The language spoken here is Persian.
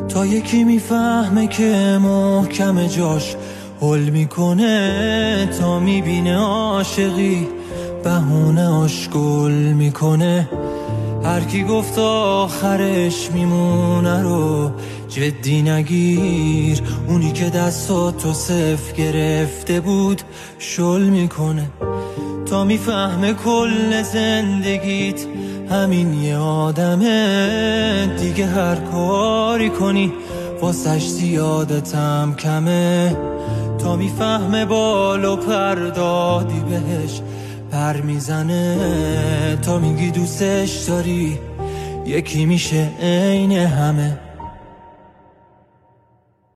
تا یکی میفهمه که محکم جاش هل میکنه، تا میبینه عاشقی بهونه آشگل میکنه. هر کی گفت آخرش میمونه رو جدی نگیر، اونی که دستاتو صفر گرفته بود شل میکنه. تا میفهمه کل زندگیت همین یه آدمه، دیگه هر کاری کنی واسش زیادتم کمه. تا میفهمه بال و پر دادی بهش پر میزنه، تا میگی دوستش داری یکی میشه عین همه.